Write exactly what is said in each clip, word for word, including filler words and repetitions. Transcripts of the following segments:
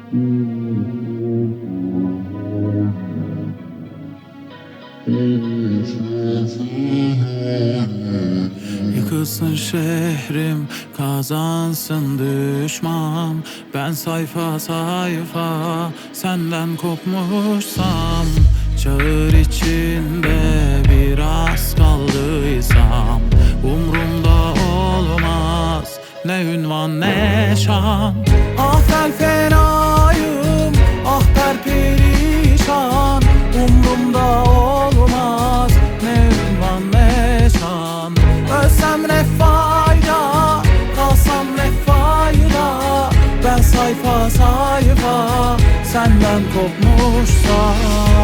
Yıkılsın şehrim, kazansın düşman. Ben sayfa sayfa senden kopmuşsam, çağır içinde biraz kaldıysam, umrumda olmaz ne ünvan ne şan. Ah ben fenayım, ah perperişan, umrumda olmaz ne ünvan ne şan. Ölsem ne fayda, kalsam ne fayda, ben sayfa sayfa senden kopmuşsam.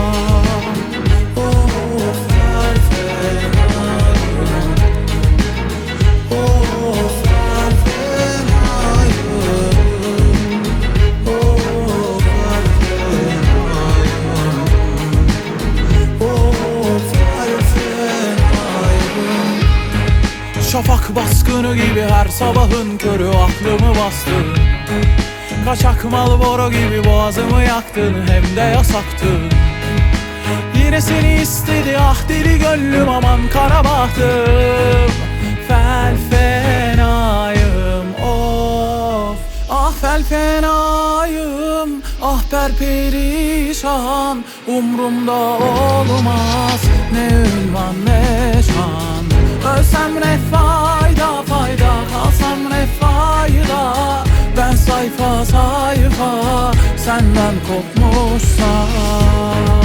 Of her fenayım, of her fenayım, of her fenayım, of her fenayım. Şafak baskını gibi her sabahın körü aklımı bastın. Kaçak Marlboro gibi boğazımı yaktın, hem de yasaktı. Yine seni istedi ah deli gönlüm, aman kara bahtım. Fel fenayım of, ah fel fenayım, ah perperişan, umrumda olmaz ne ünvan ne şan. Ölsem ne fayda fayda, kalsam ne fayda, ben sayfa sayfa senden kopmuşsam.